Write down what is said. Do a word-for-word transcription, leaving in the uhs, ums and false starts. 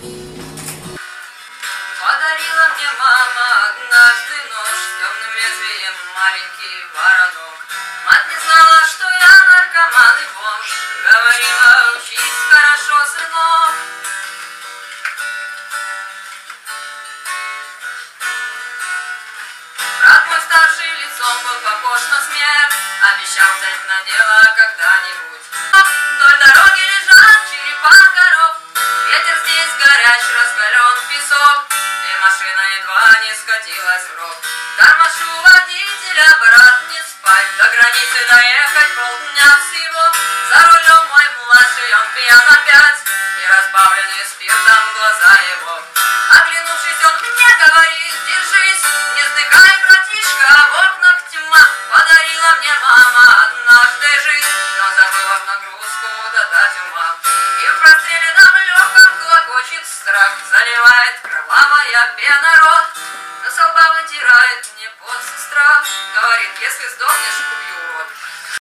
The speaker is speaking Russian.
Подарила мне мама однажды нож с темным лезвием, маленький воронок. Мать не знала, что я наркоман и бомж, говорила: учись хорошо, сынок. Брат мой старший лицом был похож на смерть, обещал взять на дело когда-нибудь. Вдоль дороги лежат черепа коров, ветер здесь горяч, раскален песок, и машина едва не скатилась в ров. Тормошу водителя, брат, не спать, до границы доехать полдня всего. За рулем мой младший, он пьян опять, и разбавленные спиртом глаза его. Оглянувшись, он мне говорит: держись, не сдыхай, братишка, в окнах тьма. Подарила мне мама однажды жизнь, но забыла в нагрузку додать ума. И в простреленном легком клокочет страх, заливает кровавая пена рот. Но со лба вытирает мне пот сестра, говорит: если сдохнешь, убью, урод.